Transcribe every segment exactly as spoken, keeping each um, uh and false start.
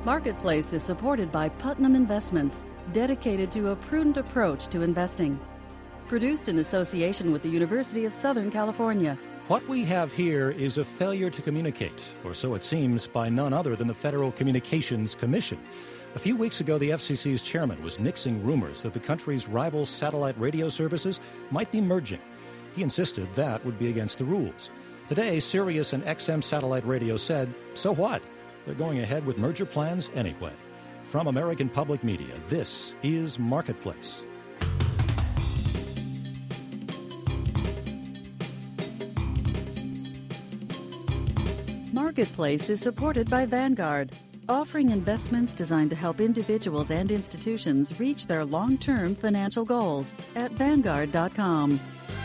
Marketplace is supported by Putnam Investments, dedicated to a prudent approach to investing. Produced in association with the University of Southern California. What we have here is a failure to communicate, or so it seems, by none other than the Federal Communications Commission. A few weeks ago, the F C C's chairman was nixing rumors that the country's rival satellite radio services might be merging. He insisted that would be against the rules. Today, Sirius and X M Satellite Radio said, so what? They're going ahead with merger plans anyway. From American Public Media, this is Marketplace. Marketplace is supported by Vanguard, offering investments designed to help individuals and institutions reach their long-term financial goals at Vanguard dot com.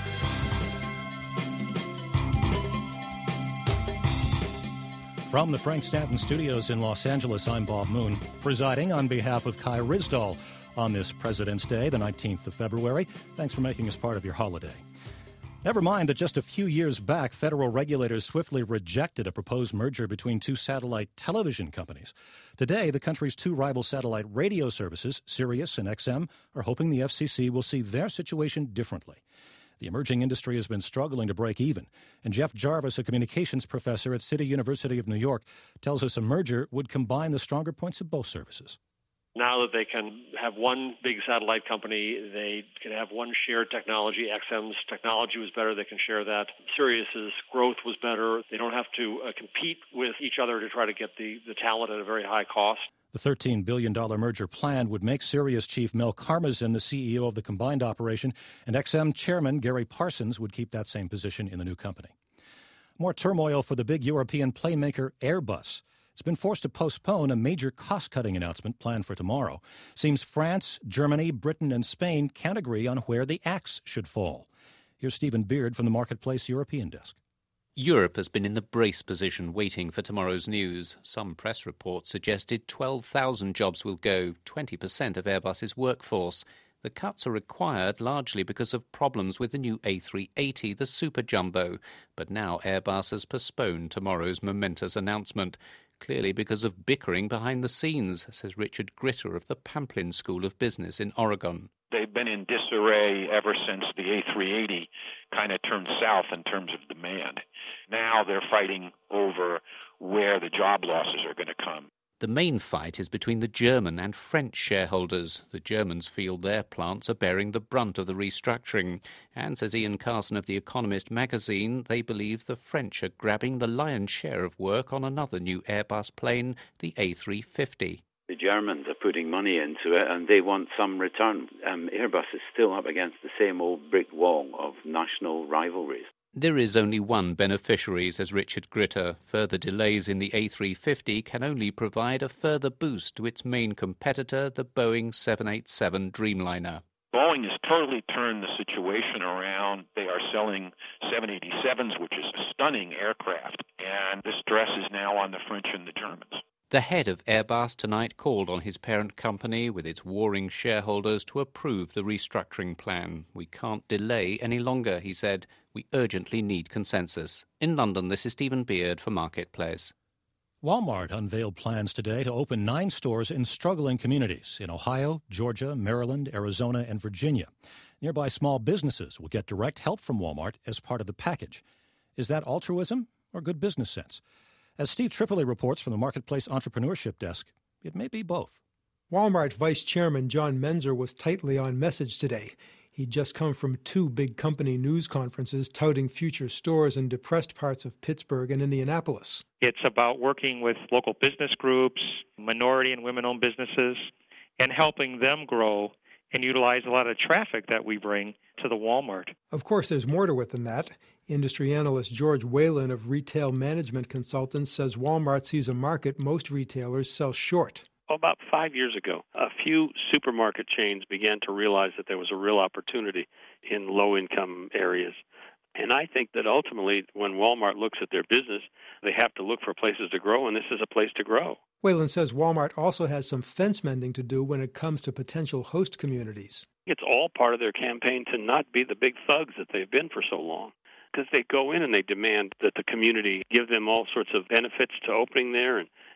From the Frank Stanton Studios in Los Angeles, I'm Bob Moon, presiding on behalf of Kai Ryssdal on this President's Day, the nineteenth of February. Thanks for making us part of your holiday. Never mind that just a few years back, federal regulators swiftly rejected a proposed merger between two satellite television companies. Today, the country's two rival satellite radio services, Sirius and X M, are hoping the F C C will see their situation differently. The emerging industry has been struggling to break even, and Jeff Jarvis, a communications professor at City University of New York, tells us a merger would combine the stronger points of both services. Now that they can have one big satellite company, they can have one shared technology. X M's technology was better. They can share that. Sirius's growth was better. They don't have to uh, compete with each other to try to get the, the talent at a very high cost. The thirteen billion dollars merger plan would make Sirius chief Mel Karmazin the C E O of the combined operation, and X M chairman Gary Parsons would keep that same position in the new company. More turmoil for the big European plane maker Airbus. It's been forced to postpone a major cost-cutting announcement planned for tomorrow. Seems France, Germany, Britain, and Spain can't agree on where the axe should fall. Here's Stephen Beard from the Marketplace European Desk. Europe has been in the brace position waiting for tomorrow's news. Some press reports suggested twelve thousand jobs will go, twenty percent of Airbus's workforce. The cuts are required largely because of problems with the new A three eighty, the Super Jumbo. But now Airbus has postponed tomorrow's momentous announcement, clearly because of bickering behind the scenes, says Richard Gritter of the Pamplin School of Business in Oregon. They've been in disarray ever since the A three eighty kind of turned south in terms of demand. Now they're fighting over where the job losses are going to come. The main fight is between the German and French shareholders. The Germans feel their plants are bearing the brunt of the restructuring. And, says Ian Carson of The Economist magazine, they believe the French are grabbing the lion's share of work on another new Airbus plane, the A three fifty. The Germans are putting money into it and they want some return. Um, Airbus is still up against the same old brick wall of national rivalries. There is only one beneficiary, says Richard Gritter. Further delays in the A three fifty can only provide a further boost to its main competitor, the Boeing seven eighty-seven Dreamliner. Boeing has totally turned the situation around. They are selling seven eighty-sevens, which is a stunning aircraft, and the stress is now on the French and the Germans. The head of Airbus tonight called on his parent company with its warring shareholders to approve the restructuring plan. We can't delay any longer, he said. We urgently need consensus. In London, this is Stephen Beard for Marketplace. Walmart unveiled plans today to open nine stores in struggling communities in Ohio, Georgia, Maryland, Arizona, and Virginia. Nearby small businesses will get direct help from Walmart as part of the package. Is that altruism or good business sense? As Steve Tripoli reports from the Marketplace Entrepreneurship Desk, it may be both. Walmart Vice Chairman John Menzer was tightly on message today. He'd just come from two big company news conferences touting future stores in depressed parts of Pittsburgh and Indianapolis. It's about working with local business groups, minority and women-owned businesses, and helping them grow and utilize a lot of traffic that we bring to the Walmart. Of course, there's more to it than that. Industry analyst George Whalen of Retail Management Consultants says Walmart sees a market most retailers sell short. About five years ago, a few supermarket chains began to realize that there was a real opportunity in low-income areas. And I think that ultimately, when Walmart looks at their business, they have to look for places to grow, and this is a place to grow. Whalen says Walmart also has some fence mending to do when it comes to potential host communities. It's all part of their campaign to not be the big thugs that they've been for so long. Because they go in and they demand that the community give them all sorts of benefits to opening there and,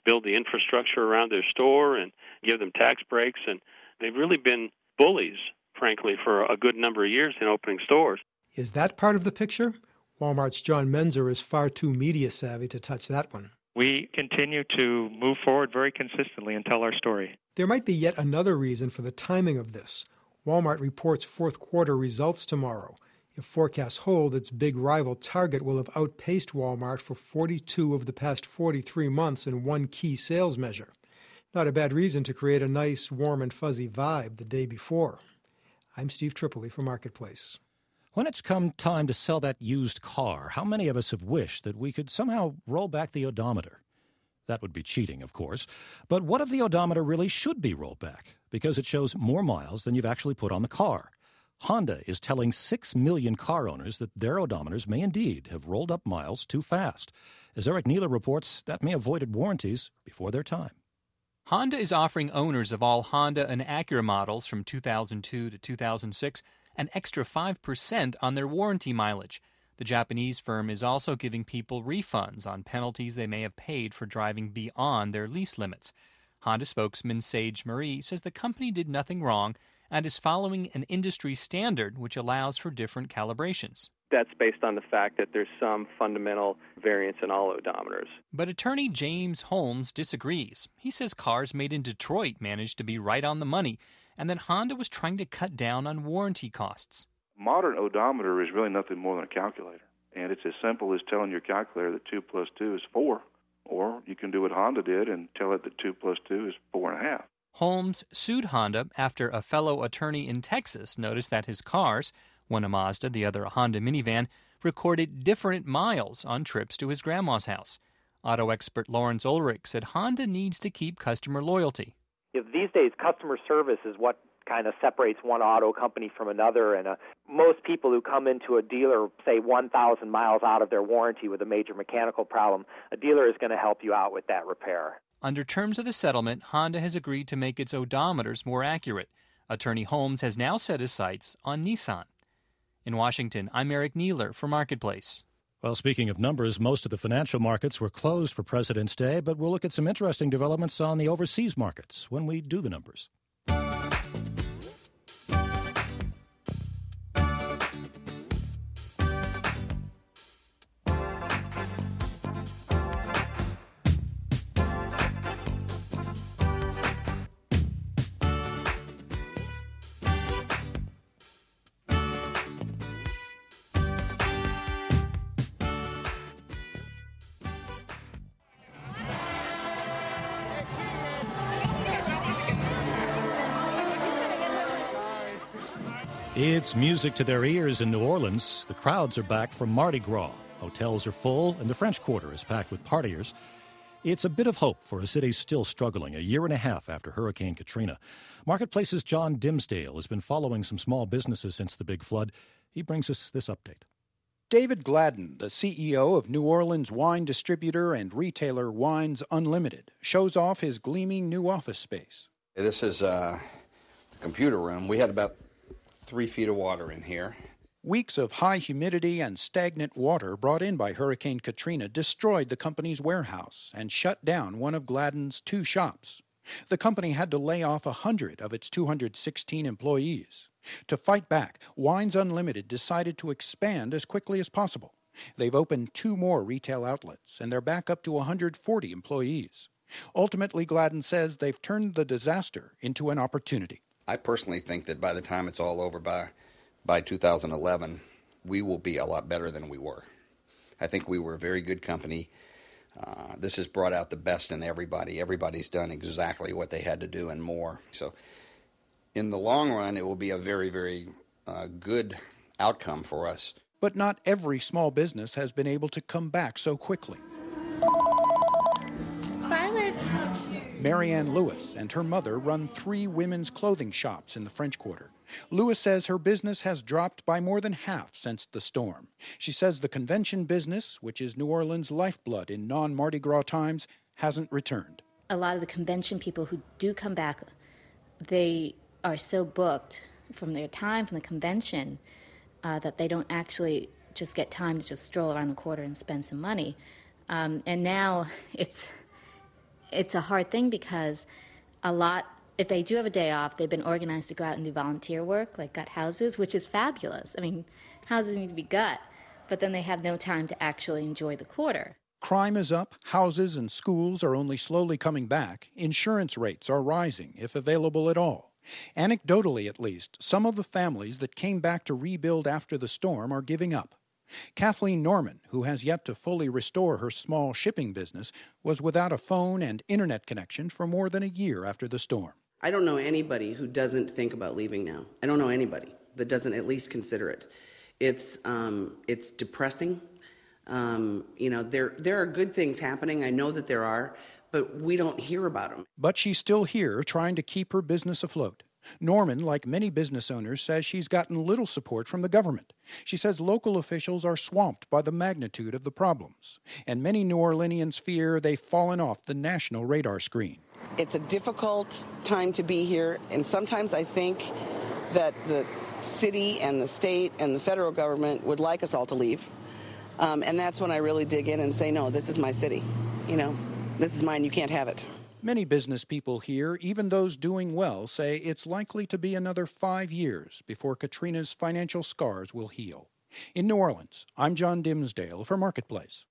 build the infrastructure around their store and give them tax breaks. And they've really been bullies, frankly, for a good number of years in opening stores. Is that part of the picture? Walmart's John Menzer is far too media savvy to touch that one. We continue to move forward very consistently and tell our story. There might be yet another reason for the timing of this. Walmart reports fourth quarter results tomorrow. If forecasts hold, its big rival Target will have outpaced Walmart for forty-two of the past forty-three months in one key sales measure. Not a bad reason to create a nice, warm and fuzzy vibe the day before. I'm Steve Tripoli for Marketplace. When it's come time to sell that used car, how many of us have wished that we could somehow roll back the odometer? That would be cheating, of course. But what if the odometer really should be rolled back? Because it shows more miles than you've actually put on the car. Honda is telling six million car owners that their odometers may indeed have rolled up miles too fast. As Eric Neeler reports, that may have voided warranties before their time. Honda is offering owners of all Honda and Acura models from two thousand two to two thousand six an extra five percent on their warranty mileage. The Japanese firm is also giving people refunds on penalties they may have paid for driving beyond their lease limits. Honda spokesman Sage Marie says the company did nothing wrong and is following an industry standard which allows for different calibrations. That's based on the fact that there's some fundamental variance in all odometers. But attorney James Holmes disagrees. He says cars made in Detroit managed to be right on the money, and that Honda was trying to cut down on warranty costs. Modern odometer is really nothing more than a calculator, and it's as simple as telling your calculator that two plus two is four, or you can do what Honda did and tell it that two plus two is four and a half. Holmes sued Honda after a fellow attorney in Texas noticed that his cars, one a Mazda, the other a Honda minivan, recorded different miles on trips to his grandma's house. Auto expert Lawrence Ulrich said Honda needs to keep customer loyalty. If these days, customer service is what kind of separates one auto company from another, and uh, most people who come into a dealer, say one thousand miles out of their warranty with a major mechanical problem, a dealer is going to help you out with that repair. Under terms of the settlement, Honda has agreed to make its odometers more accurate. Attorney Holmes has now set his sights on Nissan. In Washington, I'm Eric Neeler for Marketplace. Well, speaking of numbers, most of the financial markets were closed for President's Day, but we'll look at some interesting developments on the overseas markets when we do the numbers. It's music to their ears in New Orleans. The crowds are back from Mardi Gras. Hotels are full, and the French Quarter is packed with partiers. It's a bit of hope for a city still struggling a year and a half after Hurricane Katrina. Marketplace's John Dimsdale has been following some small businesses since the big flood. He brings us this update. David Gladden, the C E O of New Orleans wine distributor and retailer Wines Unlimited, shows off his gleaming new office space. This is uh, the computer room. We had about three feet of water in here. Weeks of high humidity and stagnant water brought in by Hurricane Katrina destroyed the company's warehouse and shut down one of Gladden's two shops. The company had to lay off one hundred of its two hundred sixteen employees. To fight back, Wines Unlimited decided to expand as quickly as possible. They've opened two more retail outlets, and they're back up to one hundred forty employees. Ultimately, Gladden says they've turned the disaster into an opportunity. I personally think that by the time it's all over, by by two thousand eleven, we will be a lot better than we were. I think we were a very good company. Uh, this has brought out the best in everybody. Everybody's done exactly what they had to do and more. So in the long run, it will be a very, very uh, good outcome for us. But not every small business has been able to come back so quickly. Violets. Marianne Lewis and her mother run three women's clothing shops in the French Quarter. Lewis says her business has dropped by more than half since the storm. She says the convention business, which is New Orleans' lifeblood in non-Mardi Gras times, hasn't returned. A lot of the convention people who do come back, they are so booked from their time from the convention uh, that they don't actually just get time to just stroll around the quarter and spend some money. Um, and now it's... it's a hard thing because a lot, if they do have a day off, they've been organized to go out and do volunteer work, like gut houses, which is fabulous. I mean, houses need to be gut, but then they have no time to actually enjoy the quarter. Crime is up, houses and schools are only slowly coming back, insurance rates are rising, if available at all. Anecdotally, at least, some of the families that came back to rebuild after the storm are giving up. Kathleen Norman, who has yet to fully restore her small shipping business, was without a phone and internet connection for more than a year after the storm. I don't know anybody who doesn't think about leaving now. I don't know anybody that doesn't at least consider it. It's um, it's depressing. Um, you know, there there are good things happening. I know that there are, but we don't hear about them. But she's still here trying to keep her business afloat. Norman, like many business owners, says she's gotten little support from the government. She says local officials are swamped by the magnitude of the problems, and many New Orleanians fear they've fallen off the national radar screen. It's a difficult time to be here, and sometimes I think that the city and the state and the federal government would like us all to leave. Um, and that's when I really dig in and say, no, this is my city. You know, this is mine. You can't have it. Many business people here, even those doing well, say it's likely to be another five years before Katrina's financial scars will heal. In New Orleans, I'm John Dimsdale for Marketplace.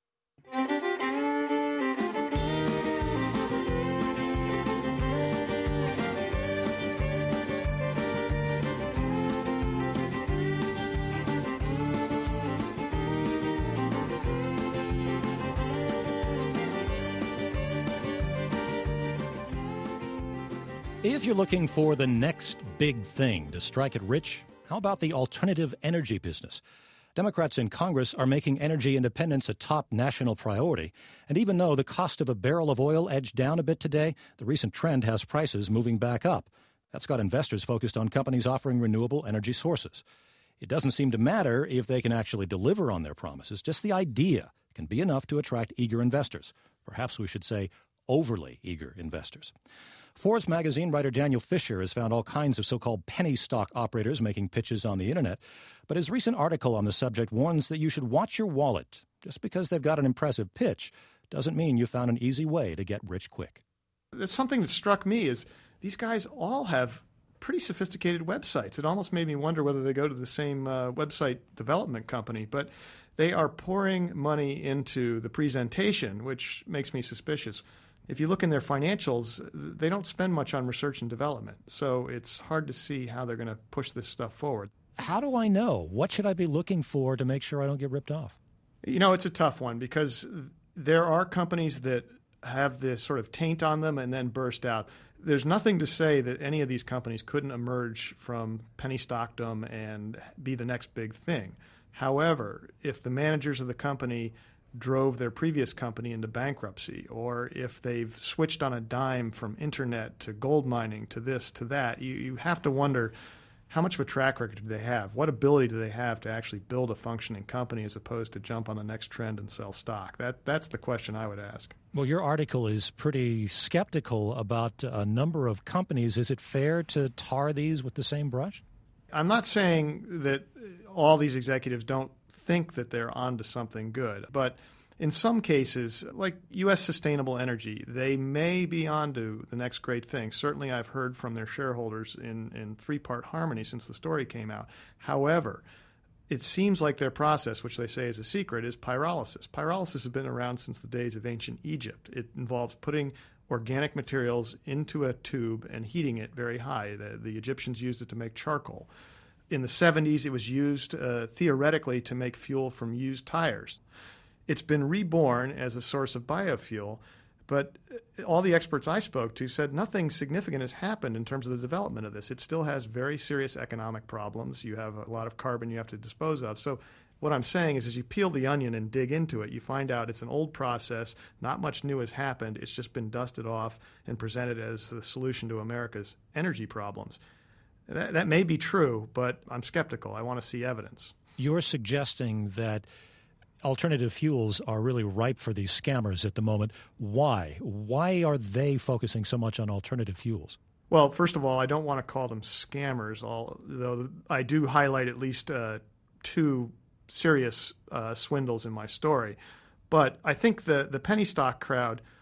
If you're looking for the next big thing to strike it rich, how about the alternative energy business? Democrats in Congress are making energy independence a top national priority. And even though the cost of a barrel of oil edged down a bit today, the recent trend has prices moving back up. That's got investors focused on companies offering renewable energy sources. It doesn't seem to matter if they can actually deliver on their promises. Just the idea can be enough to attract eager investors. Perhaps we should say overly eager investors. Forbes magazine writer Daniel Fisher has found all kinds of so-called penny stock operators making pitches on the internet, but his recent article on the subject warns that you should watch your wallet. Just because they've got an impressive pitch doesn't mean you found an easy way to get rich quick. That's something that struck me is these guys all have pretty sophisticated websites. It almost made me wonder whether they go to the same uh, website development company, but they are pouring money into the presentation, which makes me suspicious. If you look in their financials, they don't spend much on research and development, so it's hard to see how they're going to push this stuff forward. How do I know? What should I be looking for to make sure I don't get ripped off? You know, it's a tough one because there are companies that have this sort of taint on them and then burst out. There's nothing to say that any of these companies couldn't emerge from penny stockdom and be the next big thing. However, if the managers of the company drove their previous company into bankruptcy, or if they've switched on a dime from internet to gold mining to this to that, you, you have to wonder how much of a track record do they have? What ability do they have to actually build a functioning company as opposed to jump on the next trend and sell stock? That That's the question I would ask. Well, your article is pretty skeptical about a number of companies. Is it fair to tar these with the same brush? I'm not saying that all these executives don't think that they're onto something good. But in some cases, like U S Sustainable Energy, they may be onto the next great thing. Certainly I've heard from their shareholders in, in three-part harmony since the story came out. However, it seems like their process, which they say is a secret, is pyrolysis. Pyrolysis has been around since the days of ancient Egypt. It involves putting organic materials into a tube and heating it very high. The, the Egyptians used it to make charcoal. In the seventies, it was used uh, theoretically to make fuel from used tires. It's been reborn as a source of biofuel, but all the experts I spoke to said nothing significant has happened in terms of the development of this. It still has very serious economic problems. You have a lot of carbon you have to dispose of. So what I'm saying is as you peel the onion and dig into it, you find out it's an old process. Not much new has happened. It's just been dusted off and presented as the solution to America's energy problems. That, that may be true, but I'm skeptical. I want to see evidence. You're suggesting that alternative fuels are really ripe for these scammers at the moment. Why? Why are they focusing so much on alternative fuels? Well, first of all, I don't want to call them scammers, although I do highlight at least uh, two serious uh, swindles in my story. But I think the, the penny stock crowd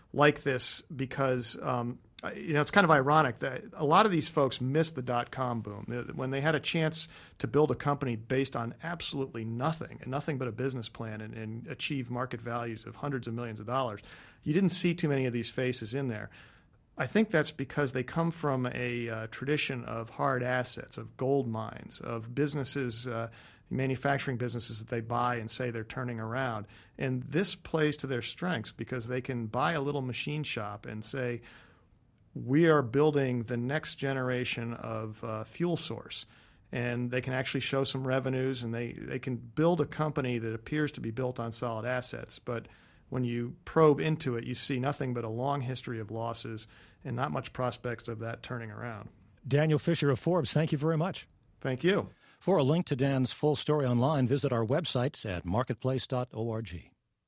like this because um, you know it's kind of ironic that a lot of these folks missed the dot-com boom. When they had a chance to build a company based on absolutely nothing, and nothing but a business plan, and, and achieve market values of hundreds of millions of dollars, you didn't see too many of these faces in there. I think that's because they come from a uh, tradition of hard assets, of gold mines, of businesses, uh, manufacturing businesses that they buy and say they're turning around. And this plays to their strengths because they can buy a little machine shop and say, we are building the next generation of uh, fuel source. And they can actually show some revenues, and they, they can build a company that appears to be built on solid assets. But when you probe into it, you see nothing but a long history of losses and not much prospects of that turning around. Daniel Fisher of Forbes, thank you very much. Thank you. For a link to Dan's full story online, visit our website at marketplace dot org.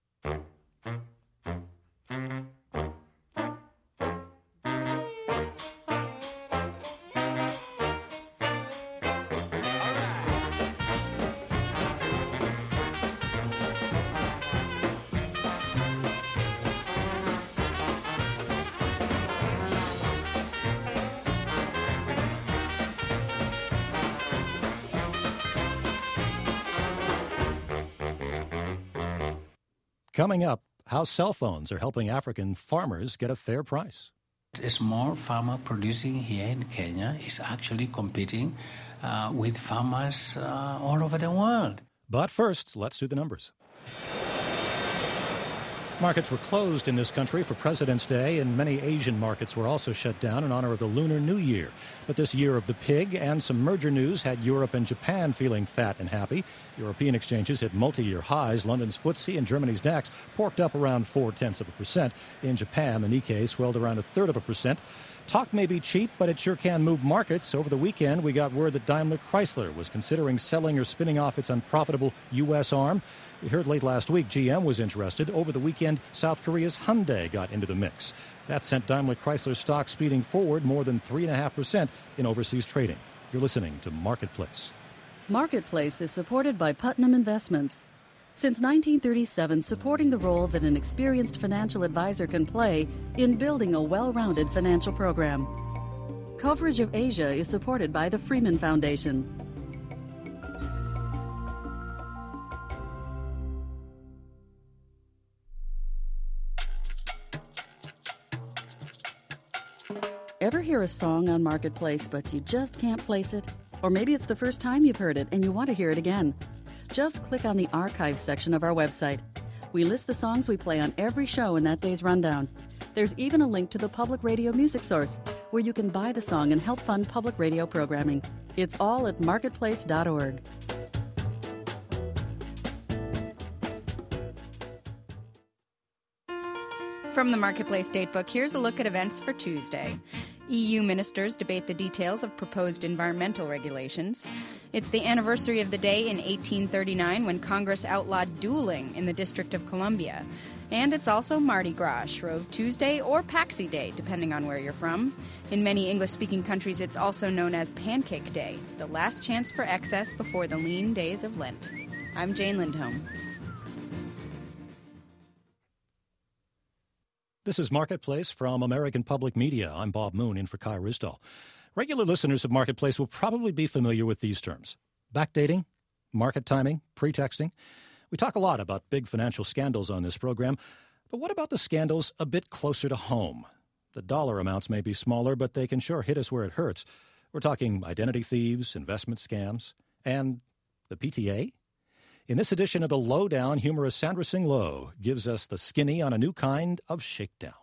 Coming up, how cell phones are helping African farmers get a fair price. A small farmer producing here in Kenya is actually competing uh, with farmers uh, all over the world. But first, let's do the numbers. Markets were closed in this country for President's Day, and many Asian markets were also shut down in honor of the Lunar New Year. But this year of the pig and some merger news had Europe and Japan feeling fat and happy. European exchanges hit multi-year highs. London's F T S E and Germany's DAX porked up around four-tenths of a percent. In Japan, the Nikkei swelled around a third of a percent. Talk may be cheap, but it sure can move markets. Over the weekend, we got word that Daimler Chrysler was considering selling or spinning off its unprofitable U S arm. We heard late last week G M was interested. Over the weekend, South Korea's Hyundai got into the mix. That sent Daimler Chrysler stock speeding forward more than three point five percent in overseas trading. You're listening to Marketplace. Marketplace is supported by Putnam Investments. Since nineteen thirty-seven, supporting the role that an experienced financial advisor can play in building a well-rounded financial program. Coverage of Asia is supported by the Freeman Foundation. Ever hear a song on Marketplace, but you just can't place it? Or maybe it's the first time you've heard it and you want to hear it again. Just click on the archive section of our website. We list the songs we play on every show in that day's rundown. There's even a link to the Public Radio Music Source, where you can buy the song and help fund public radio programming. It's all at marketplace dot org. From the Marketplace Datebook, here's a look at events for Tuesday. E U ministers debate the details of proposed environmental regulations. It's the anniversary of the day in eighteen thirty-nine when Congress outlawed dueling in the District of Columbia. And it's also Mardi Gras, Shrove Tuesday, or Paxi Day, depending on where you're from. In many English-speaking countries, it's also known as Pancake Day, the last chance for excess before the lean days of Lent. I'm Jane Lindholm. This is Marketplace from American Public Media. I'm Bob Moon, in for Kai Risdall. Regular listeners of Marketplace will probably be familiar with these terms: backdating, market timing, pretexting. We talk a lot about big financial scandals on this program, but what about the scandals a bit closer to home? The dollar amounts may be smaller, but they can sure hit us where it hurts. We're talking identity thieves, investment scams, and the P T A? In this edition of The Lowdown, humorist Sandra Singh Low gives us the skinny on a new kind of shakedown.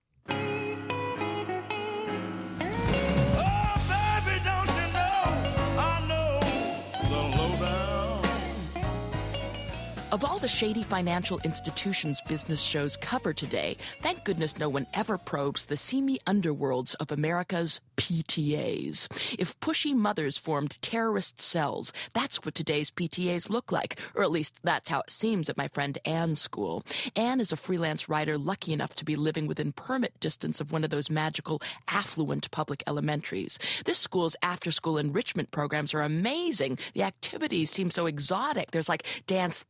Of all the shady financial institutions business shows cover today, thank goodness no one ever probes the seamy underworlds of America's P T As. If pushy mothers formed terrorist cells, that's what today's P T As look like, or at least that's how it seems at my friend Anne's school. Anne is a freelance writer lucky enough to be living within permit distance of one of those magical, affluent public elementaries. This school's after-school enrichment programs are amazing. The activities seem so exotic. There's like dance theater,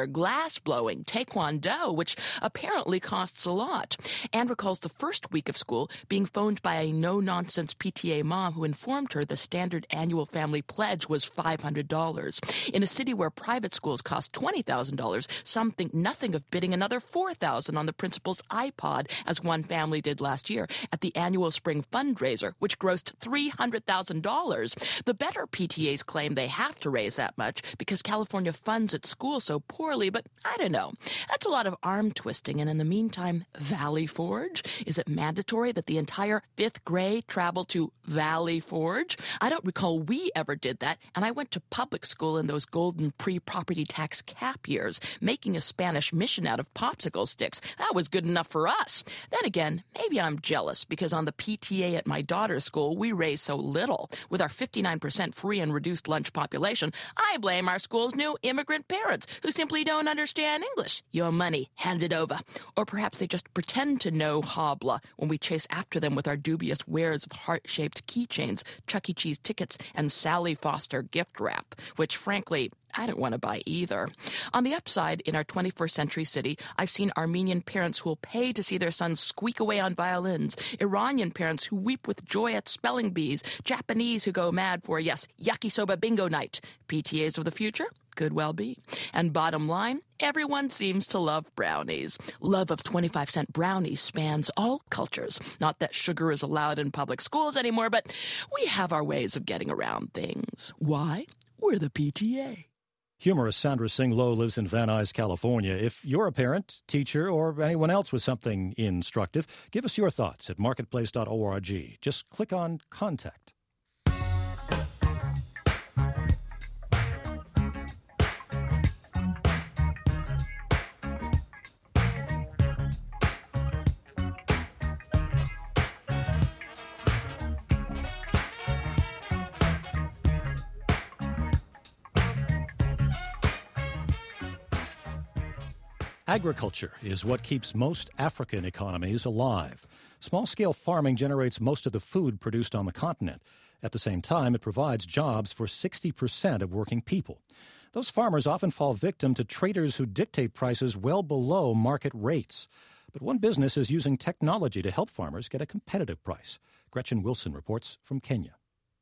soccer, glass blowing, taekwondo, which apparently costs a lot. Anne recalls the first week of school being phoned by a no-nonsense P T A mom who informed her the standard annual family pledge was five hundred dollars. In a city where private schools cost twenty thousand dollars, some think nothing of bidding another four thousand dollars on the principal's iPod, as one family did last year at the annual spring fundraiser, which grossed three hundred thousand dollars. The better P T As claim they have to raise that much because California funds its schools so poorly, but I don't know. That's a lot of arm twisting, and in the meantime, Valley Forge? Is it mandatory that the entire fifth grade travel to Valley Forge? I don't recall we ever did that, and I went to public school in those golden pre-property tax cap years, making a Spanish mission out of popsicle sticks. That was good enough for us. Then again, maybe I'm jealous because on the P T A at my daughter's school, we raise so little. With our fifty-nine percent free and reduced lunch population, I blame our school's new immigrant parents who simply don't understand English. Your money, hand it over. Or perhaps they just pretend to know Habla when we chase after them with our dubious wares of heart-shaped keychains, Chuck E. Cheese tickets, and Sally Foster gift wrap, which, frankly, I don't want to buy either. On the upside, in our twenty-first century city, I've seen Armenian parents who will pay to see their sons squeak away on violins, Iranian parents who weep with joy at spelling bees, Japanese who go mad for, yes, yakisoba bingo night. P T As of the future? Could well be. And bottom line, everyone seems to love brownies. Love of twenty-five cent brownies spans all cultures. Not that sugar is allowed in public schools anymore, but we have our ways of getting around things. Why? We're the P T A. Humorist Sandra Singh Low lives in Van Nuys, California. If you're a parent, teacher, or anyone else with something instructive, give us your thoughts at marketplace dot org. Just click on Contact. Agriculture is what keeps most African economies alive. Small-scale farming generates most of the food produced on the continent. At the same time, it provides jobs for sixty percent of working people. Those farmers often fall victim to traders who dictate prices well below market rates. But one business is using technology to help farmers get a competitive price. Gretchen Wilson reports from Kenya.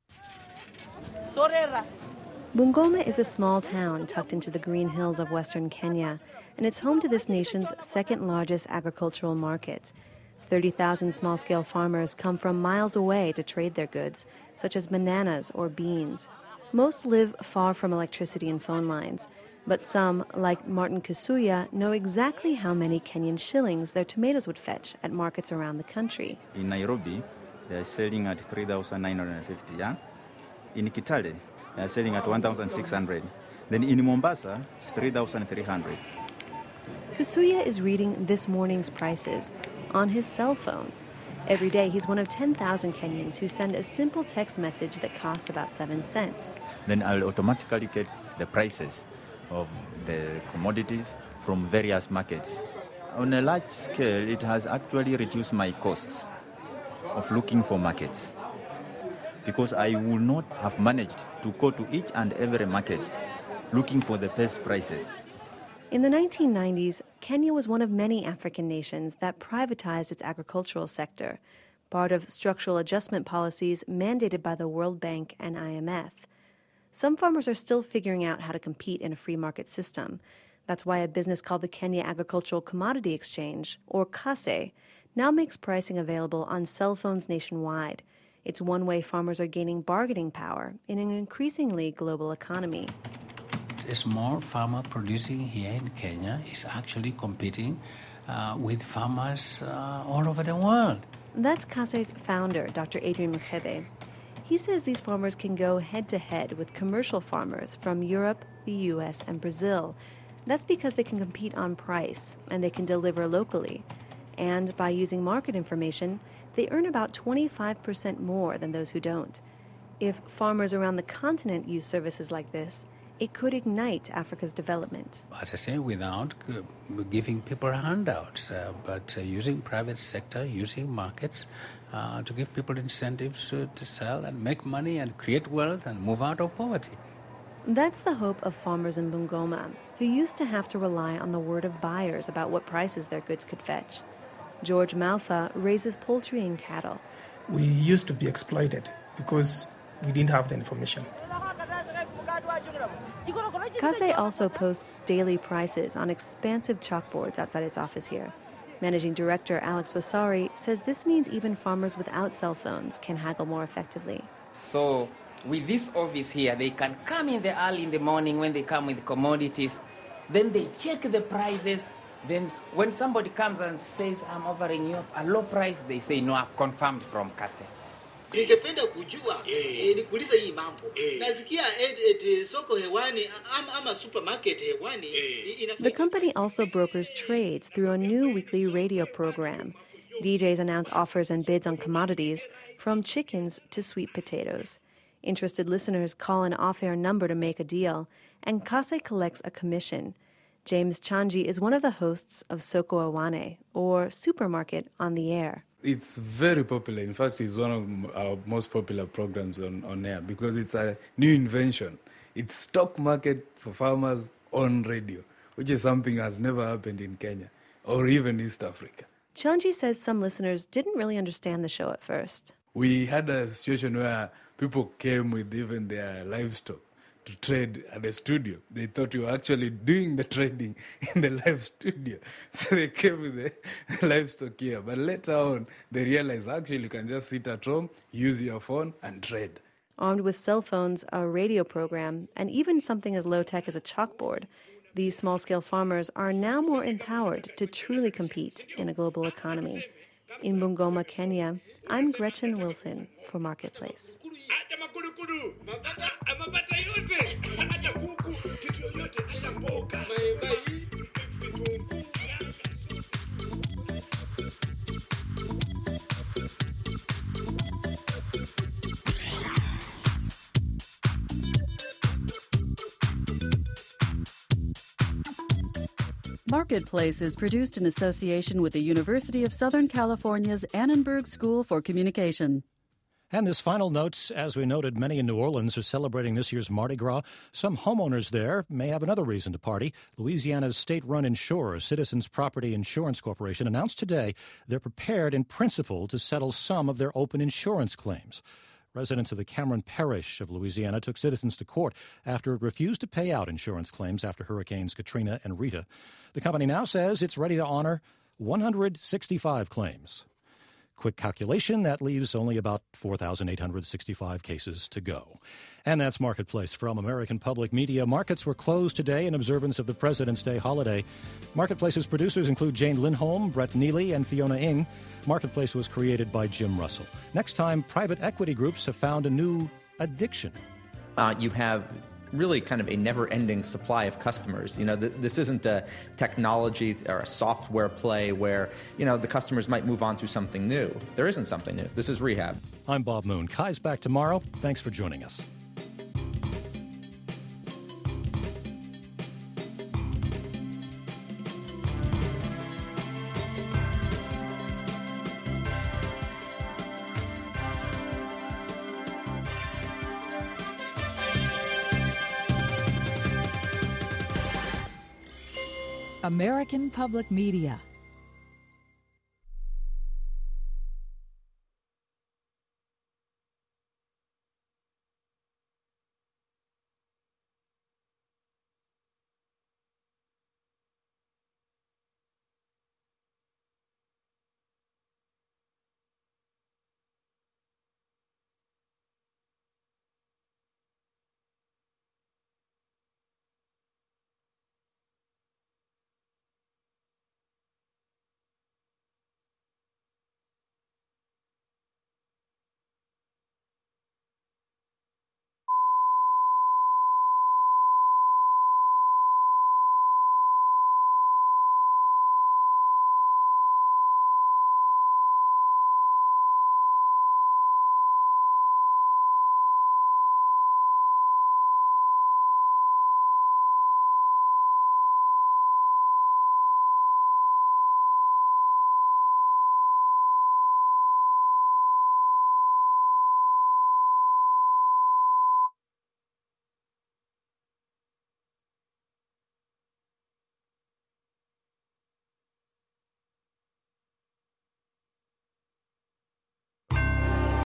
Bungoma is a small town tucked into the green hills of western Kenya, and it's home to this nation's second largest agricultural market. thirty thousand small-scale farmers come from miles away to trade their goods, such as bananas or beans. Most live far from electricity and phone lines, but some, like Martin Kisuya, know exactly how many Kenyan shillings their tomatoes would fetch at markets around the country. In Nairobi, they're selling at three thousand nine hundred fifty, yeah? In Kitale, they're selling at one thousand six hundred. Then in Mombasa, it's three thousand three hundred. Kusuya is reading this morning's prices on his cell phone. Every day, he's one of ten thousand Kenyans who send a simple text message that costs about seven cents. Then I'll automatically get the prices of the commodities from various markets. On a large scale, it has actually reduced my costs of looking for markets, because I would not have managed to go to each and every market looking for the best prices. In the nineteen nineties, Kenya was one of many African nations that privatized its agricultural sector, part of structural adjustment policies mandated by the World Bank and I M F. Some farmers are still figuring out how to compete in a free market system. That's why a business called the Kenya Agricultural Commodity Exchange, or KASE, now makes pricing available on cell phones nationwide. It's one way farmers are gaining bargaining power in an increasingly global economy. A small farmer producing here in Kenya is actually competing uh, with farmers uh, all over the world. That's KASE's founder, Doctor Adrian Mukhebe. He says these farmers can go head-to-head with commercial farmers from Europe, the U S, and Brazil. That's because they can compete on price, and they can deliver locally. And by using market information, they earn about twenty-five percent more than those who don't. If farmers around the continent use services like this, it could ignite Africa's development. As I say, without giving people handouts, uh, but uh, using private sector, using markets uh, to give people incentives uh, to sell and make money and create wealth and move out of poverty. That's the hope of farmers in Bungoma, who used to have to rely on the word of buyers about what prices their goods could fetch. George Malfa raises poultry and cattle. We used to be exploited because we didn't have the information. Kase also posts daily prices on expansive chalkboards outside its office here. Managing Director Alex Wasari says this means even farmers without cell phones can haggle more effectively. So with this office here, they can come in the early in the morning when they come with commodities. Then they check the prices. Then when somebody comes and says, I'm offering you a low price, they say, no, I've confirmed from Kase. Ningependa kujua eh, nikuulize hii mambo. Nasikia eti soko hewani ama supermarket hewani. The company also brokers trades through a new weekly radio program. D Js announce offers and bids on commodities, from chickens to sweet potatoes. Interested listeners call an off-air number to make a deal, and Kase collects a commission. James Chanji is one of the hosts of Soko Awane, or Supermarket on the Air. It's very popular. In fact, it's one of our most popular programs on, on air because it's a new invention. It's stock market for farmers on radio, which is something that has never happened in Kenya or even East Africa. Chanji says some listeners didn't really understand the show at first. We had a situation where people came with even their livestock to trade at the studio. They thought you were actually doing the trading in the live studio. So they came with the livestock here. But later on, they realized actually you can just sit at home, use your phone, and trade. Armed with cell phones, a radio program, and even something as low-tech as a chalkboard, these small-scale farmers are now more empowered to truly compete in a global economy. In Bungoma, Kenya, I'm Gretchen Wilson for Marketplace. Marketplace is produced in association with the University of Southern California's Annenberg School for Communication. And this final note, as we noted, many in New Orleans are celebrating this year's Mardi Gras. Some homeowners there may have another reason to party. Louisiana's state-run insurer, Citizens Property Insurance Corporation, announced today they're prepared in principle to settle some of their open insurance claims. Residents of the Cameron Parish of Louisiana took Citizens to court after it refused to pay out insurance claims after Hurricanes Katrina and Rita. The company now says it's ready to honor one hundred sixty-five claims. Quick calculation, that leaves only about four thousand eight hundred sixty-five cases to go. And that's Marketplace from American Public Media. Markets were closed today in observance of the President's Day holiday. Marketplace's producers include Jane Lindholm, Brett Neely, and Fiona Ng. Marketplace was created by Jim Russell. Next time, private equity groups have found a new addiction. Uh, you have really kind of a never-ending supply of customers. You know, th- this isn't a technology or a software play where, you know, the customers might move on to something new. There isn't something new. This is rehab. I'm Bob Moon. Kai's back tomorrow. Thanks for joining us. American Public Media.